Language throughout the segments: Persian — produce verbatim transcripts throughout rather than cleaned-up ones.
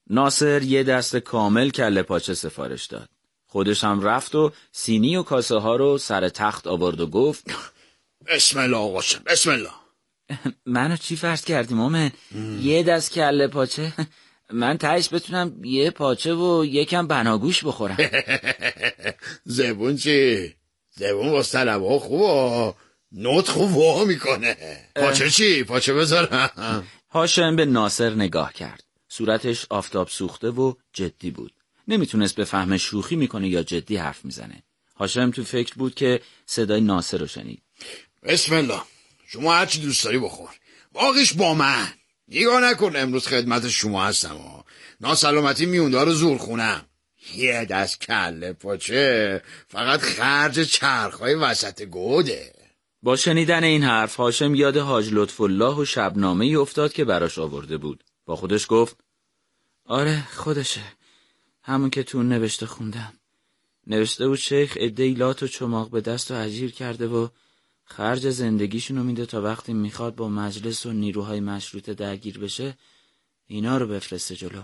ناصر یه دست کامل کله پاچه سفارش داد. خودش هم رفت و سینی و کاسه ها رو سر تخت آورد و گفت بسم الله آقا، بسم الله. منو چی فرض کردی مومن؟ یه دست کله پاچه؟ من تهش بتونم یه پاچه و یکم بناگوش بخورم. زبون چی؟ زبون با طلبها خوبه، نوت خوب وا میکنه. پاچه چی؟ پاچه بذارم. هاشم به ناصر نگاه کرد. صورتش آفتاب سوخته و جدی بود. نمیتونست بفهمه شوخی میکنه یا جدی حرف میزنه. هاشم تو فکر بود که صدای ناصر رو شنید. بسم الله. شما هر چی دوست داری بخور، باقیش با من. نگاه نکن امروز خدمت شما هستم و ناسلامتی میوندار زور خونم. یه دست کله پاچه فقط خرج چرخهای وسط گوده. با شنیدن این حرف هاشم یاد حاج لطف الله و شبنامه ای افتاد که براش آورده بود. با خودش گفت آره خودشه، همون که تو نوشته خوندم. نوشته بود شیخ عده‌ای لات و چماق به دست و اجیر کرده و خرج زندگیشونو میده تا وقتی میخواد با مجلس و نیروهای مشروطه درگیر بشه اینا رو بفرسته جلو.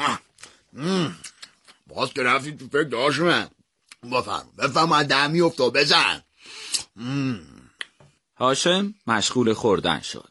باز که رفتی تو فکر داشت من. بفرم بفرم از دمی افتاد بزن. هاشم مشغول خوردن شد.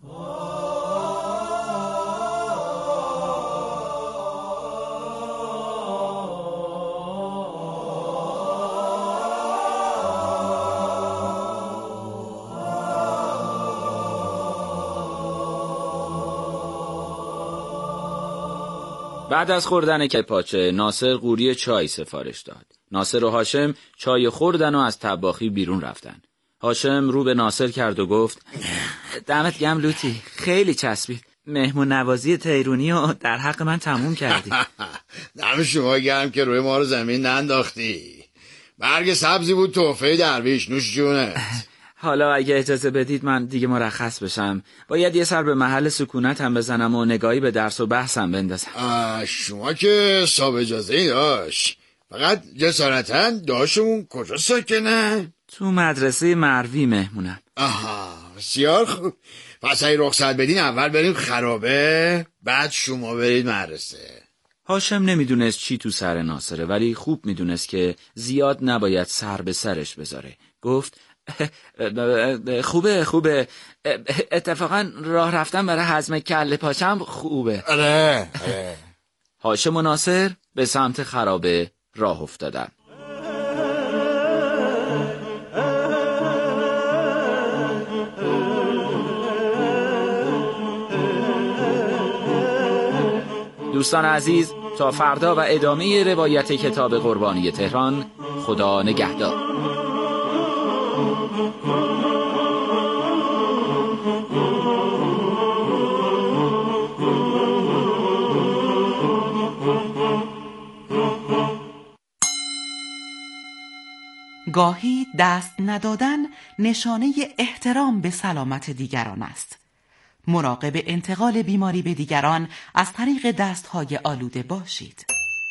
بعد از خوردن کله پاچه ناصر قوری چای سفارش داد. ناصر و هاشم چای خوردن و از طباخی بیرون رفتن. هاشم رو به ناصر کرد و گفت دمت گرم لوتی، خیلی چسبید. مهمون نوازی تیرونی رو در حق من تموم کردی. دم شما گرم که روی ما رو زمین ننداختی. برگ سبزی بود تحفه درویش، نوش جونت. حالا اگه اجازه بدید من دیگه مرخص بشم. باید یه سر به محل سکونت هم بزنم و نگاهی به درس و بحثم بندازم. شما که صاحب اجازه ای داشت، فقط جسارتاً داشتمون کجا ساکنه؟ تو مدرسه مروی مهمونم. آها بسیار خوب. پس اگه رخصت بدین اول بریم خرابه، بعد شما برید مدرسه. هاشم نمیدونست چی تو سر ناصره، ولی خوب میدونست که زیاد نباید سر به سرش بذاره. گفت خوبه خوبه، اتفاقا راه رفتن برای هضم کله پاچم خوبه. آره آره. هاشم و ناصر به سمت خرابه راه افتادن. دوستان عزیز، تا فردا و ادامه روایت کتاب قربانی تهران. خدا نگهدار. گاهی دست ندادن نشانه احترام به سلامت دیگران است. مراقب انتقال بیماری به دیگران از طریق دستهای آلوده باشید.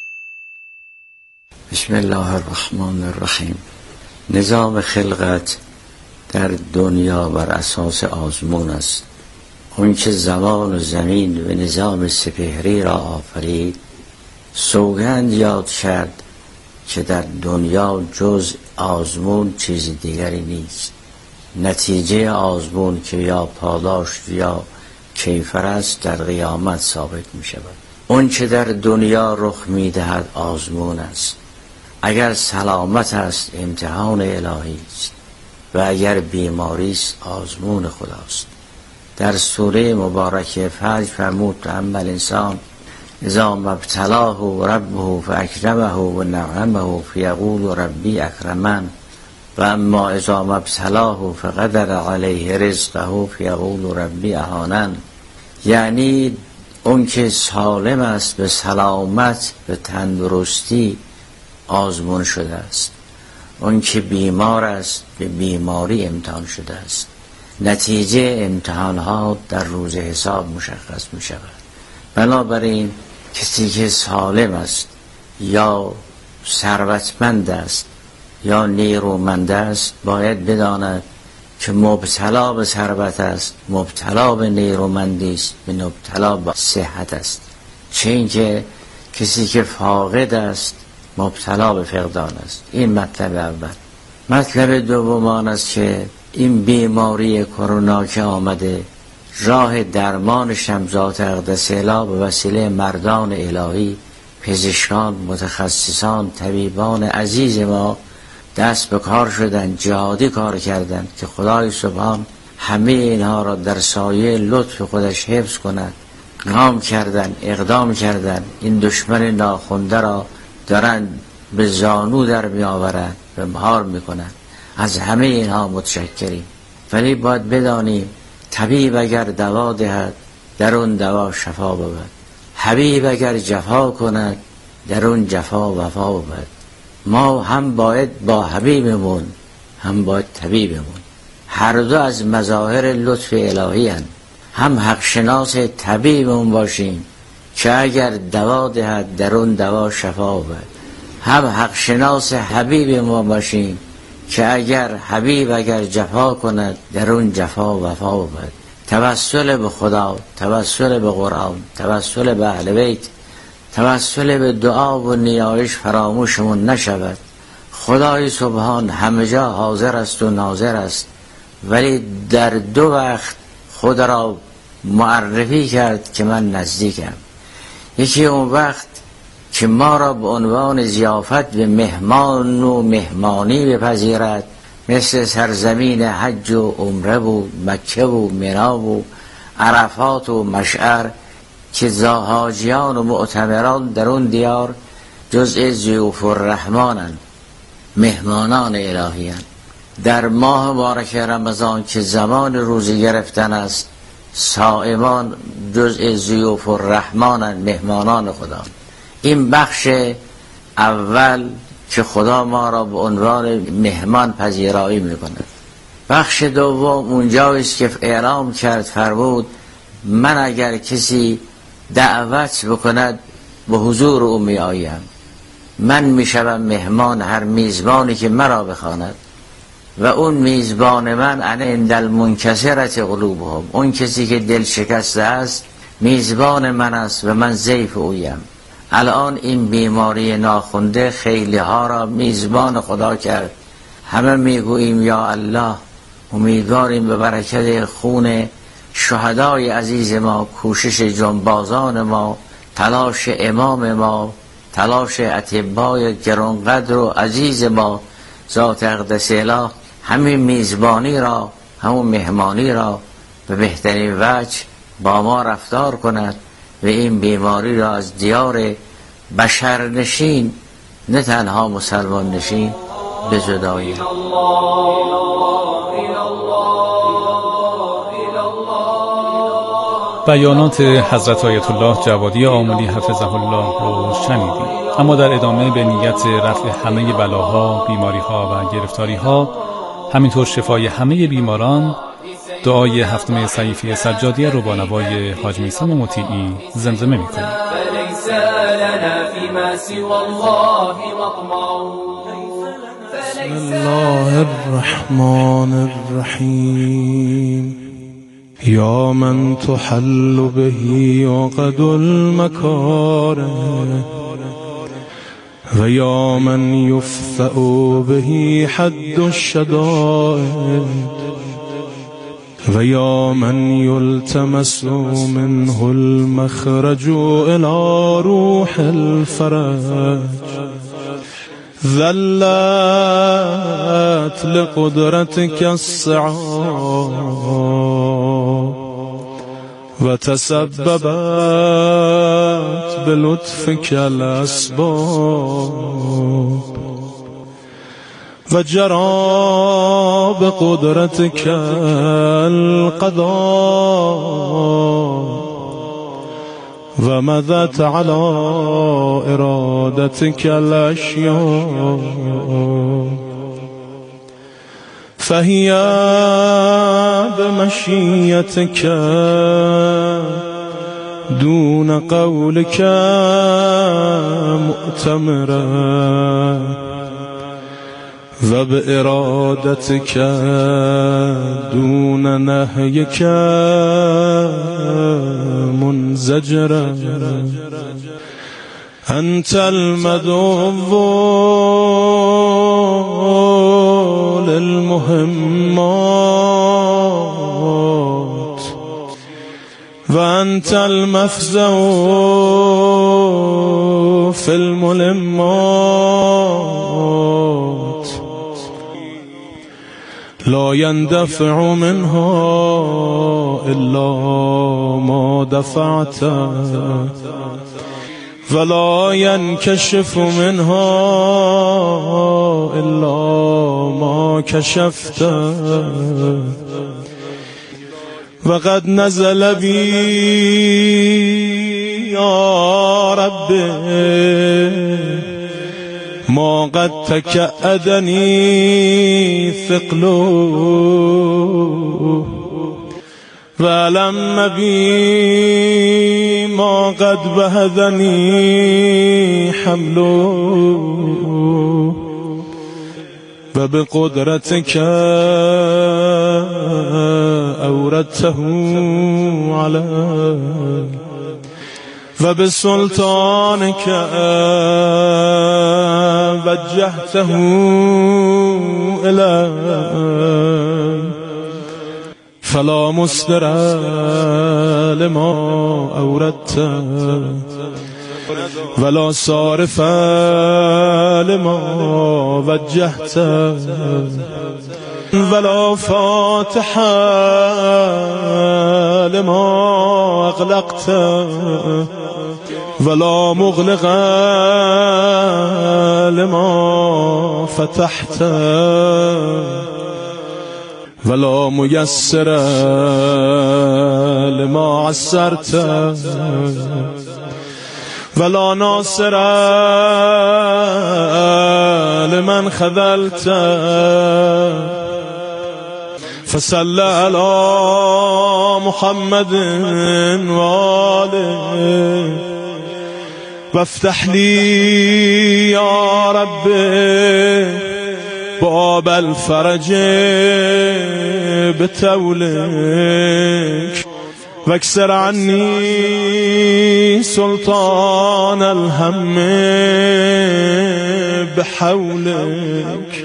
بسم الله الرحمن الرحیم. نظام خلقت در دنیا بر اساس آزمون است. اون که زمان و زمین و نظام سپهری را آفرید، سوگند یاد کرد که در دنیا جز آزمون چیز دیگری نیست. نتیجه آزمون که یا پاداش یا کیفر است در قیامت ثابت می شود. اون که در دنیا رخ می دهد آزمون است. اگر سلامت است امتحان الهی است و اگر بیماری است آزمون خداست. در سوره مبارکه فجر فرمود اما الانسان اذا ما ابتلاه ربه فاکرمه و نعمه فیقول ربی اکرمن و اما اذا ما ابتلاه فقدر علیه رزقه فیقول ربی اهانن. یعنی اون که سالم است به سلامت به تندرستی آزمون شده است، اون که بیمار است به بیماری امتحان شده است. نتیجه امتحانها در روز حساب مشخص می شود. بنابراین کسی که سالم است یا ثروتمند است یا نیرومند است باید بداند که مبتلا به ثروت است، مبتلا به نیرومندی است، مبتلا به صحت است. چه اینکه کسی که فاقد است مبتلا به فقدان است. این مطلب اول. مطلب دوم آن است که این بیماری کرونا که آمده، راه درمانش هم ذات اقدس الهی به وسیله مردان الهی، پزشکان، متخصصان، طبیبان عزیز ما دست به کار شدن، جهادی کار کردند که خدای سبحان همه اینها را در سایه لطف خودش حفظ کند. قیام کردن، اقدام کردن، این دشمن ناخونده را دارند به زانو در می آورند و مهار می کنند. از همه اینها متشکریم. ولی باید بدانیم طبیب اگر دوا دهد در اون دوا شفا بود، حبیب اگر جفا کند در اون جفا وفا بود. ما هم باید با حبیبمون هم باید طبیبمون، هر دو از مظاهر لطف الهی هستند. هم حق شناس طبیبمون باشیم که اگر دوا دهد در اون دوا شفا بود، هم حق شناس حبیب ما باشیم که اگر حبیب اگر جفا کند در اون جفا وفا بود. توسل به خدا، توسل به قرآن، توسل به اهل بیت، توسل به دعا و نیایش فراموشمون نشود. خدای سبحان همه جا حاضر است و ناظر است، ولی در دو وقت خود را معرفی کرد که من نزدیکم. یکی اون وقت که ما را به عنوان ضیافت به مهمان و مهمانی بپذیرد، مثل سرزمین حج و عمره و مکه و منا و عرفات و مشعر که حاجیان و معتمران در اون دیار جزء ضیوف الرحمنند، مهمانان الهی‌اند. در ماه مبارک رمضان که زمان روزی گرفتن است، صائمان جزء ضیوف الرحمنند، مهمانان خدا. این بخش اول که خدا ما را به عنوان مهمان پذیرایی می‌کند. بخش دوم اونجایی است که اعلام کرد، فرمود من اگر کسی دعوت بکند به حضور او می آیم، من می شوم مهمان هر میزبانی که مرا بخواند و اون میزبان من انا عند المنکسرة قلوبهم، اون کسی که دل شکسته است میزبان من است و من ضیف اویم. الان این بیماری ناخونده خیلی ها را میزبان خدا کرد. همه میگوییم یا الله، امیدواریم به برکت خون شهدای عزیز ما، کوشش جنبازان ما، تلاش امام ما، تلاش اطبای گرانقدر و عزیز ما ذات اقدس الهی، همین میزبانی را، همون مهمانی را به بهترین وجه با ما رفتار کند و این بیماری را از دیار بشرنشین نه تنها مسلمان نشین به جدایی. بیانات حضرت آیت الله جوادی آملی حفظه الله رو شنیدیم. اما در ادامه به نیت رفع همه بلاها، بیماریها و گرفتاریها، همینطور شفای همه بیماران، دعای هفتم صحیفه سجادیه رو با نوای حاج میثم مطیعی زمزمه می‌کنیم. بسم الله الرحمن الرحیم. یا من تحل به عقد المکاره و یا من یفثأ به حد الشدائد و یا من یلتمس منه المخرج الى روح الفرج. ذلت لقدرتك الصعاب و تسببت بلطفك الاسباب و جرى بقدرتك القضاء و مضت على ارادتك الاشیاء. فهي بمشيتك دون قولك مؤتمرا و به ارادتك دون نهيك منزجرا أنت المدعو للمهمات وأنت المفزع في الملمات لا يندفع منها إلا ما دفعت ولا ينكشف منها إلا ما كشفت وقد نزل بي يا رب ما قد تكأدني ثقل ولم بي ما قد بهذني حمل وبقدرتك أوردته علي وبسلطانك وجهته إلي فلا مصدر لما أوردت ولا صارف لما وجهت ولا فاتح لما أغلقت ولا مغلق لما فتحت ولا ميسر لما عسرت ولا ناصر لمن خذلت فصل على محمد وآله وافتح لي يا رب باب الفرج بتولك واكسر عني سلطان الهم بحولك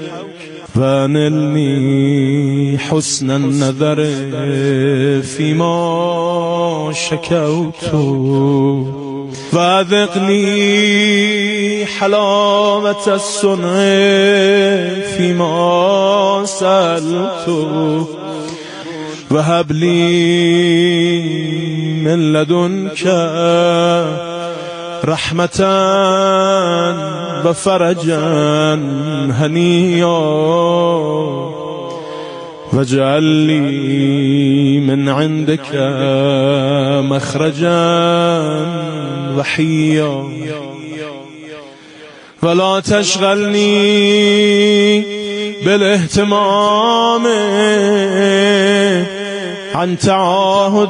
وانلني حسن النظر فيما شكوت وذقني حلاوة الصنع فيما سألت وهب لي من لدنك رحمة وفرجا هنيا واجعل لي من عندك مخرجا وحيا ولا تشغلني بالاهتمام عن تعاهد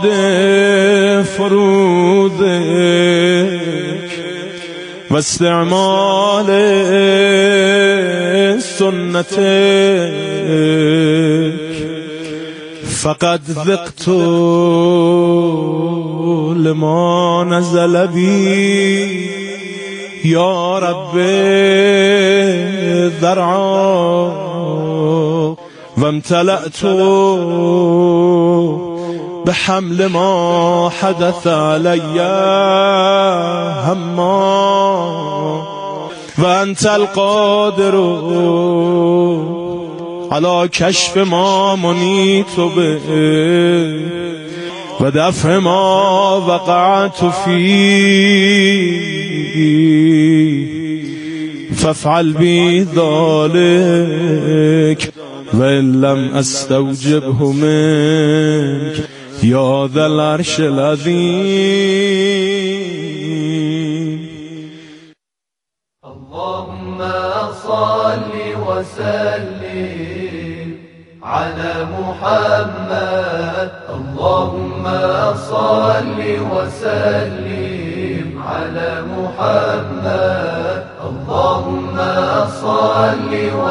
فروضك واستعمال سنتك فقد ذقت لما نزل بي يا رب ذرعا وامتلأت بحمل ما حدث علي هما وأنت القادر على كشف ما منيت به ودفع ما وقعت فيه فافعل بي ذلك وإن لم أستوجبه منك يا ذا العرش العظيم. اللهم صل وسلم على محمد. اللهم صل وسلم على محمد. اللهم صل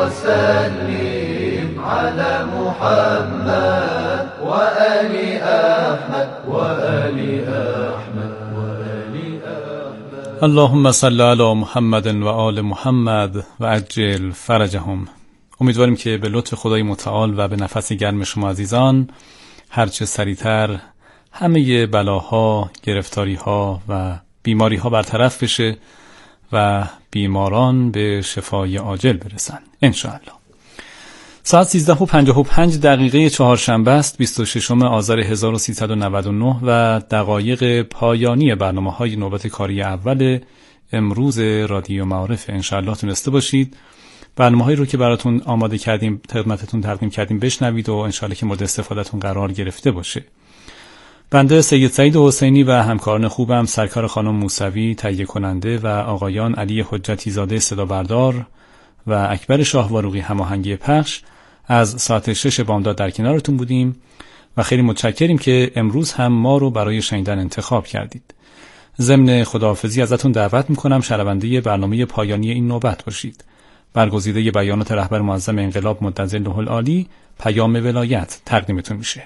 وسلم على محمد وآل أحمد وآل أحمد وآل أحمد. اللهم صل علی محمد و آل محمد و عجل فرجهم. امیدواریم که به لطف خدای متعال و به نفس گرم شما عزیزان هرچه سریعتر همه بلاها، گرفتاریها و بیماریها برطرف بشه و بیماران به شفای عاجل برسن انشاءالله. ساعت سیزده و پنجاه و پنج دقیقه چهارشنبه است، بیست و ششم آذر هزار و سیصد و نود و نه و دقایق پایانی برنامه‌های نوبت کاری اول امروز رادیو معارف. انشاءالله تونسته باشید برنامه‌هایی رو که براتون آماده کردیم خدمتتون تقدیم کردیم بشنوید و انشاءالله که مورد استفادهتون قرار گرفته باشه. بنده سید سعید حسینی و همکاران خوبم سرکار خانم موسوی تهیه کننده و آقایان علی حجتی زاده صدا بردار و اکبر شاه واروقی هماهنگی پخش از ساعت شش بامداد در کنارتون بودیم و خیلی متشکریم که امروز هم ما رو برای شنیدن انتخاب کردید. ضمن خداحافظی ازتون دعوت میکنم شنونده برنامه پایانی این نوبت باشید. برگزیده بیانات رهبر معظم انقلاب مدظله العالی پیام ولایت تقدیمتون میشه.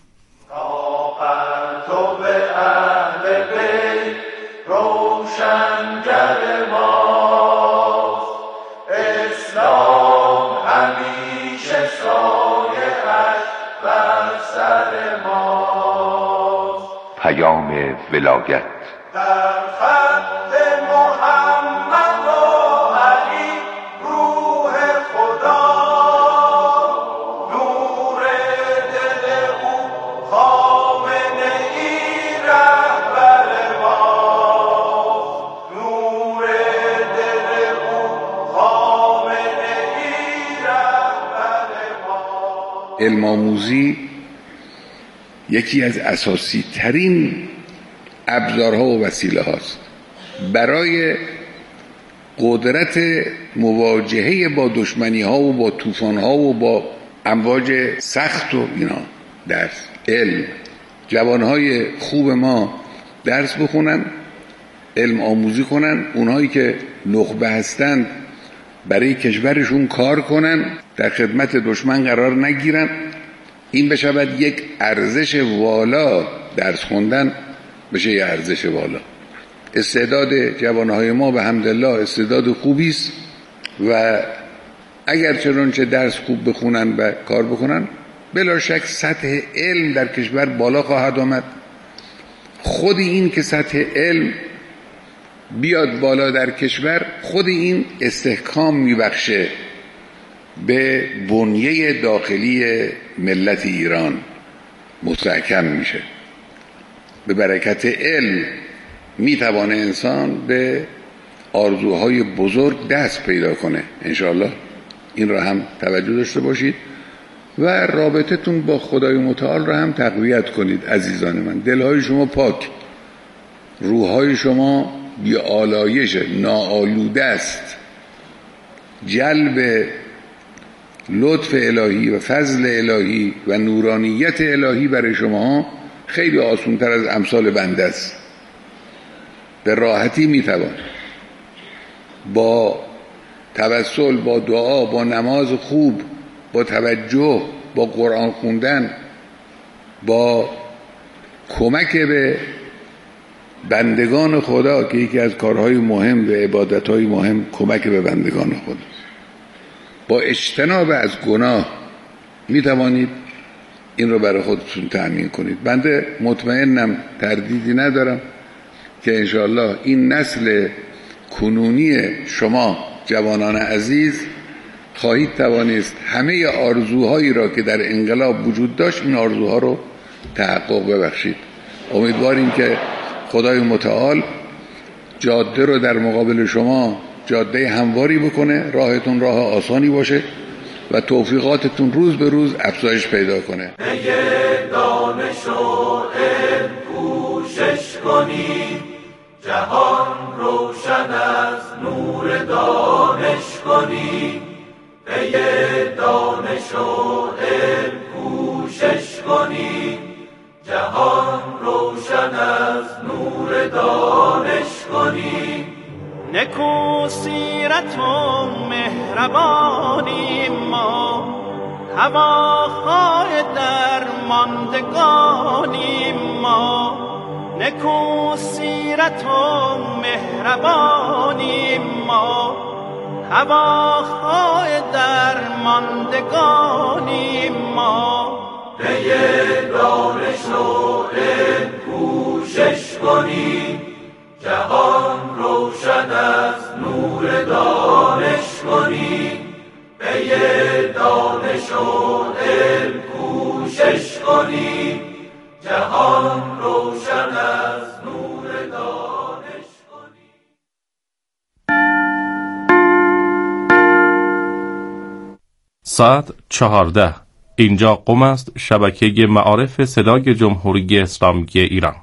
پیام ولایت در خط محمد و علی روح خدا، نور دل او خامنه ای رهبر ما، نور دل او خامنه ای رهبر ما. علم آموزی یکی از اساسی ترین ابزارها و وسیله هاست برای قدرت مواجهه با دشمنی ها و با طوفان ها و با امواج سخت و اینا. درس علم، جوانهای خوب ما درس بخونن، علم آموزی کنن، اونهایی که نخبه هستند برای کشورشون کار کنن، در خدمت دشمن قرار نگیرن. این بشود یک ارزش والا، درس خوندن بشه یک ارزش والا. استعداد جوانهای ما به حمدالله استعداد خوبی است و اگر چنانچه درس خوب بخونن و کار بکنن بلا شک سطح علم در کشور بالا خواهد آمد. خود این که سطح علم بیاد بالا در کشور، خود این استحکام میبخشه به بنیه داخلی ملت ایران، مستحکم میشه. به برکت علم میتوانه انسان به آرزوهای بزرگ دست پیدا کنه انشاءالله. این را هم توجه داشته باشید و رابطتون با خدای متعال را هم تقویت کنید عزیزان من. دلهای شما پاک، روحهای شما بی آلایش، ناآلوده است. جلب لطف الهی و فضل الهی و نورانیت الهی برای شما خیلی آسان‌تر از امثال بنده است. به راحتی میتوان با توسل، با دعا، با نماز خوب، با توجه، با قرآن خوندن، با کمک به بندگان خدا که یکی از کارهای مهم و عبادتهای مهم کمک به بندگان خدا، با اجتناب از گناه می توانید این رو برای خودتون تأمین کنید. بنده مطمئنم، تردیدی ندارم که انشاءالله این نسل کنونی شما جوانان عزیز خواهید توانست همه آرزوهایی را که در انقلاب وجود داشت این آرزوها رو تحقق ببخشید. امیدواریم که خدای متعال جاده رو در مقابل شما جاده همواری بکنه، راهتون راه آسانی باشه و توفیقاتتون روز به روز افزایش پیدا کنه. اگه دانش و علم کوشش کنی، جهان روشن از نور دانش کنی. اگه دانش و علم کوشش کنی، جهان روشن از نور دانش کنی. نکو سیرت و مهربانیم ما، هواخواه درماندگانیم ما. نکو سیرت و مهربانیم ما، هواخواه درماندگانیم ما. پی دانش و علم کوشش کنیم، جهان روشن از نور دانش کنیم. پی دانش و علم کوشش کنیم، جهان روشن از نور دانش کنیم. ساعت چهارده. اینجا قم است، شبکه معارف صدای جمهوری اسلامی ایران.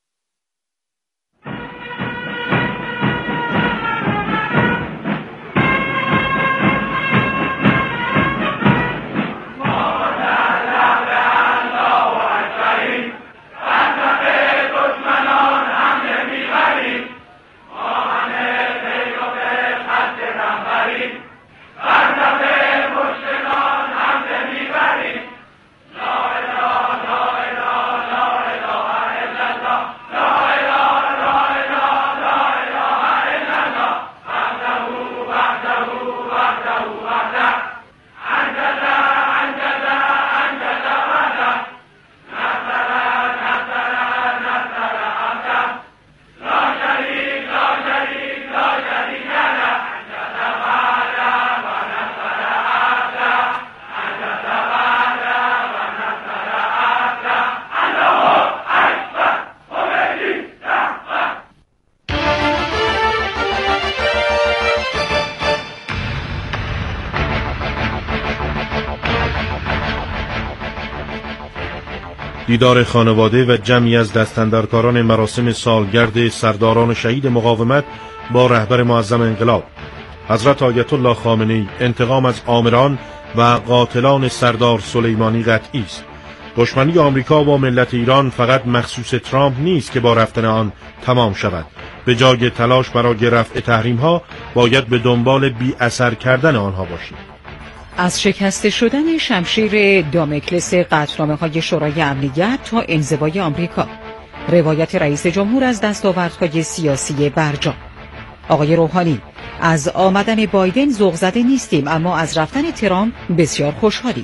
دیدار خانواده و جمعی از دستاندرکاران مراسم سالگرد سرداران شهید مقاومت با رهبر معظم انقلاب حضرت آیت الله خامنه‌ای. انتقام از آمران و قاتلان سردار سلیمانی قطعی است. دشمنی آمریکا با ملت ایران فقط مخصوص ترامپ نیست که با رفتن آن تمام شود. به جای تلاش برای رفع تحریم‌ها باید به دنبال بی اثر کردن آنها باشیم. از شکست شدن شمشیر دامکلس قطعنامه‌های شورای امنیت تا انزوای آمریکا، روایت رئیس جمهور از دستاوردهای سیاسی برجام. آقای روحانی: از آمدن بایدن ذوق زده نیستیم، اما از رفتن ترامپ بسیار خوشحالیم.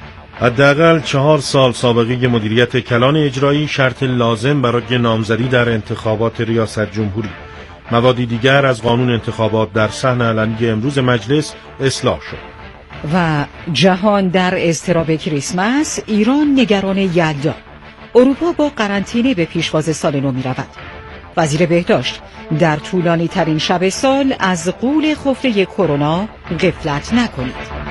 حداقل چهار سال سابقه مدیریت کلان اجرایی شرط لازم برای نامزدی در انتخابات ریاست جمهوری. موادی دیگر از قانون انتخابات در صحن علنی امروز مجلس اصلاح شد. و جهان در اضطراب کریسمس، ایران نگران یلدا. اروپا با قرنطینه به پیشواز سال نو می رود. وزیر بهداشت: در طولانی ترین شب سال از غول خفته کرونا غفلت نکنید.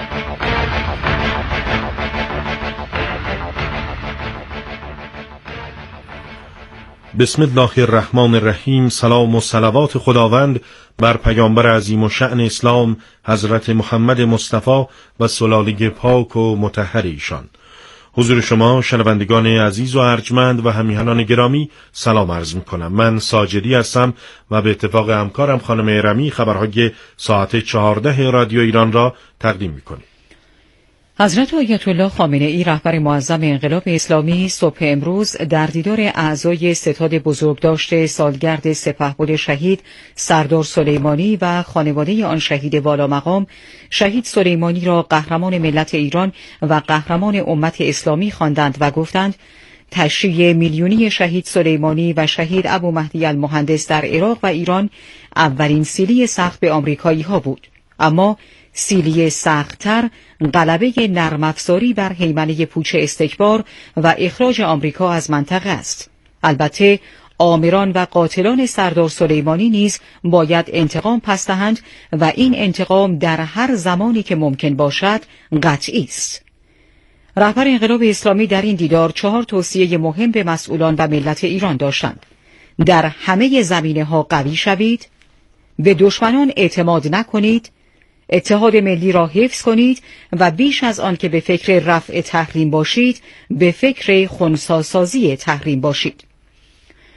بسم الله الرحمن الرحیم. سلام و صلوات خداوند بر پیامبر عظیم و شأن اسلام حضرت محمد مصطفی و سلاله پاک و مطهر ایشان. حضور شما شنوندگان عزیز و ارجمند و همیهنان گرامی سلام عرض می‌کنم. من ساجدی هستم و به اتفاق همکارم خانم ارمی خبرهای ساعت چهارده رادیو ایران را تقدیم می‌کنیم. حضرت آیت الله خامنه‌ای رهبر معظم انقلاب اسلامی صبح امروز در دیدار اعضای ستاد بزرگداشت سالگرد سپهبد شهید سردار سلیمانی و خانواده آن شهید والامقام شهید سلیمانی را قهرمان ملت ایران و قهرمان امت اسلامی خواندند و گفتند تشییع میلیونی شهید سلیمانی و شهید ابو مهدی المهندس در عراق و ایران اولین سیلی سخت به آمریکایی ها بود، اما سیلی سخت‌تر غلبه نرم افزاری بر هیمنه پوچ استکبار و اخراج آمریکا از منطقه است. البته آمران و قاتلان سردار سلیمانی نیز باید انتقام پس دهند و این انتقام در هر زمانی که ممکن باشد قطعی است. رهبر انقلاب اسلامی در این دیدار چهار توصیه مهم به مسئولان و ملت ایران داشتند. در همه زمینه‌ها قوی شوید، به دشمنان اعتماد نکنید، اتحاد ملی را حفظ کنید و بیش از آن که به فکر رفع تحریم باشید، به فکر خنثی‌سازی تحریم باشید.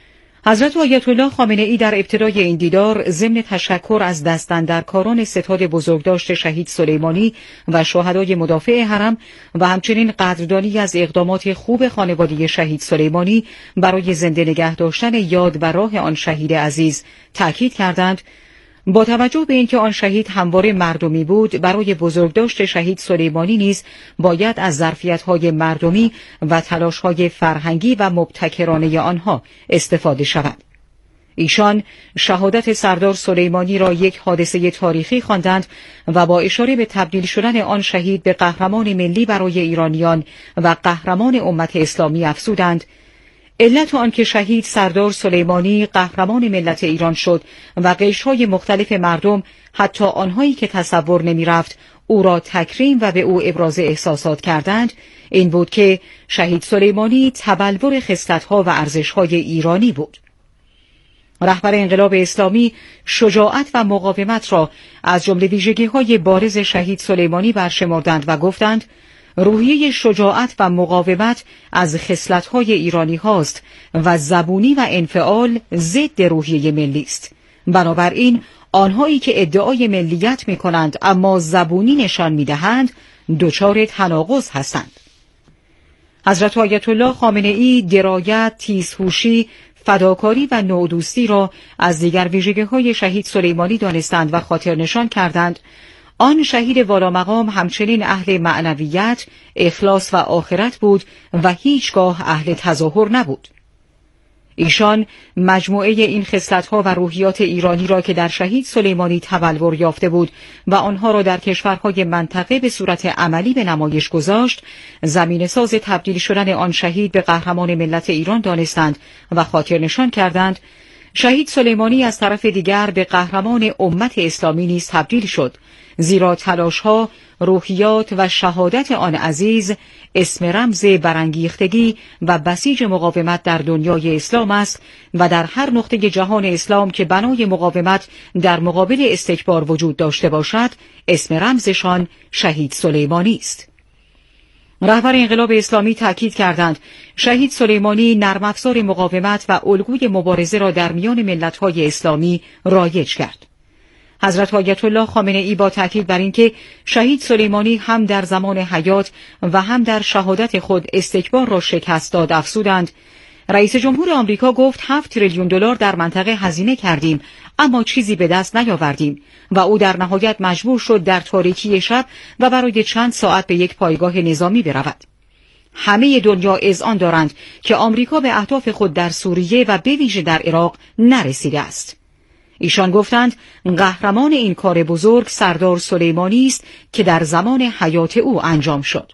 حضرت آیت الله خامنه ای در ابتدای این دیدار ضمن تشکر از دستاندرکاران ستاد بزرگداشت شهید سلیمانی و شهدای مدافع حرم و همچنین قدردانی از اقدامات خوب خانواده شهید سلیمانی برای زنده نگه داشتن یاد و راه آن شهید عزیز تأکید کردند با توجه به اینکه آن شهید همواره مردمی بود، برای بزرگداشت شهید سلیمانی نیز باید از ظرفیت‌های مردمی و تلاش‌های فرهنگی و مبتکرانه آنها استفاده شود. ایشان شهادت سردار سلیمانی را یک حادثه تاریخی خواندند و با اشاره به تبدیل شدن آن شهید به قهرمان ملی برای ایرانیان و قهرمان امت اسلامی افزودند: علت آن که شهید سردار سلیمانی قهرمان ملت ایران شد و قشرهای مختلف مردم، حتی آنهایی که تصور نمی رفت او را تکریم و به او ابراز احساسات کردند، این بود که شهید سلیمانی تبلور خصلت‌ها و ارزش‌های ایرانی بود. رهبر انقلاب اسلامی شجاعت و مقاومت را از جمله ویژگی‌های بارز شهید سلیمانی برشمردند و گفتند روحیه شجاعت و مقاومت از خصلت‌های ایرانی هاست و زبونی و انفعال ضد روحیه ملی است. بنابراین آنهایی که ادعای ملیت می‌کنند اما زبونی نشان می‌دهند دچار تناقض هستند. حضرت آیت الله خامنه ای درایت، تیزهوشی، فداکاری و نودوستی را از دیگر ویژگی‌های شهید سلیمانی دانستند و خاطر نشان کردند. آن شهید والا مقام همچنین اهل معنویت، اخلاص و آخرت بود و هیچگاه اهل تظاهر نبود. ایشان مجموعه این خصلت‌ها و روحیات ایرانی را که در شهید سلیمانی تبلور یافته بود و آنها را در کشورهای منطقه به صورت عملی به نمایش گذاشت، زمینه ساز تبدیل شدن آن شهید به قهرمان ملت ایران دانستند و خاطر نشان کردند. شهید سلیمانی از طرف دیگر به قهرمان امت اسلامی نیز تبدیل شد، زیرا تلاش‌ها، روحیات و شهادت آن عزیز اسم رمز برانگیختگی و بسیج مقاومت در دنیای اسلام است و در هر نقطه جهان اسلام که بنای مقاومت در مقابل استکبار وجود داشته باشد، اسم رمزشان شهید سلیمانی است. رهبر انقلاب اسلامی تأکید کردند شهید سلیمانی نرم افزار مقاومت و الگوی مبارزه را در میان ملت‌های اسلامی رایج کرد. حضرت آیت الله خامنه ای با تأکید بر اینکه شهید سلیمانی هم در زمان حیات و هم در شهادت خود استکبار را شکست داد افزودند: رئیس جمهور آمریکا گفت هفت تریلیون دلار در منطقه هزینه کردیم اما چیزی به دست نیاوردیم و او در نهایت مجبور شد در تاریکی شب و برای چند ساعت به یک پایگاه نظامی برود. همه دنیا اذعان دارند که آمریکا به اهداف خود در سوریه و به ویژه در عراق نرسیده است. ایشان گفتند قهرمان این کار بزرگ سردار سلیمانی است که در زمان حیات او انجام شد.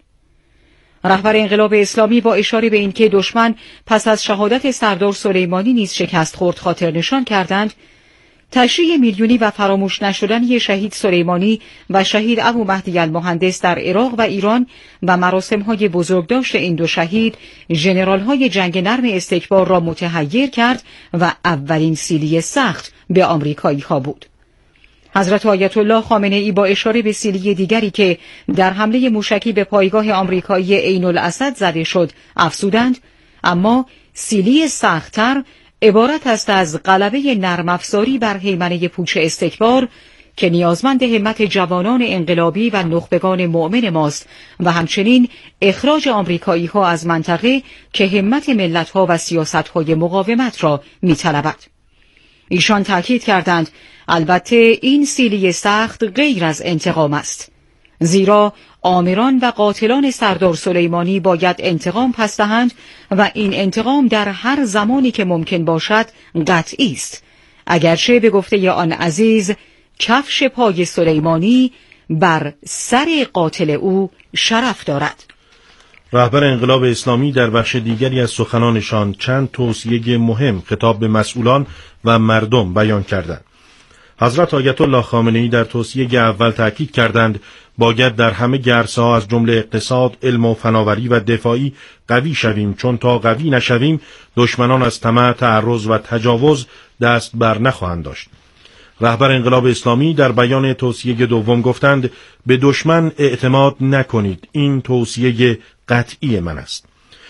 رهبر انقلاب اسلامی با اشاره به اینکه دشمن پس از شهادت سردار سلیمانی نیز شکست خورد خاطر نشان کردند تشریع میلیونی و فراموش نشدنی شهید سلیمانی و شهید ابو مهدی المهندس در عراق و ایران و مراسم‌های بزرگداشت این دو شهید ژنرال‌های جنگ نرم استکبار را متحیر کرد و اولین سیلی سخت به آمریکایی‌ها بود. حضرت آیت الله خامنه ای با اشاره به سیلی دیگری که در حمله موشکی به پایگاه آمریکایی عین الاسد زده شد افزودند اما سیلی سخت‌تر عبارت است از غلبه نرم افزاری بر هیمنه پوچ استکبار که نیازمند همت جوانان انقلابی و نخبگان مؤمن ماست و همچنین اخراج آمریکایی ها از منطقه که همت ملت ها و سیاست های مقاومت را می طلبد. ایشان تأکید کردند البته این سیلی سخت غیر از انتقام است، زیرا آمران و قاتلان سردار سلیمانی باید انتقام پس دهند و این انتقام در هر زمانی که ممکن باشد قطعی است، اگرچه به گفته آن عزیز کفش پای سلیمانی بر سر قاتل او شرف دارد. رهبر انقلاب اسلامی در بخش دیگری از سخنانشان چند توصیه مهم خطاب به مسئولان و مردم بیان کردند. حضرت آیت الله خامنه ای در توصیه اول تأکید کردند باید در همه گرس‌ها از جمله اقتصاد، علم و فناوری و دفاعی قوی شویم، چون تا قوی نشویم دشمنان از طمع، تعرض و تجاوز دست بر نخواهند داشت. رهبر انقلاب اسلامی در بیان توصیه دوم گفتند به دشمن اعتماد نکنید، این توصیه قطعی من است.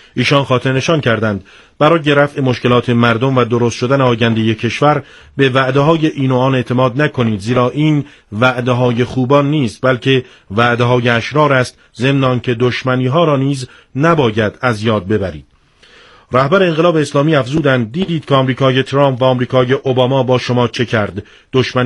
ایشان خاطر نشان کردند برای رفع مشکلات مردم و درست شدن آینده کشور به وعده های این و آن اعتماد نکنید، زیرا این وعده های خوبان نیست بلکه وعده های اشرار است، ضمن آنکه دشمنی ها را نیز نباید از یاد ببرید. رهبر انقلاب اسلامی افزودند دیدید که آمریکای ترامپ و آمریکای اوباما با شما چه کرد. دشمنی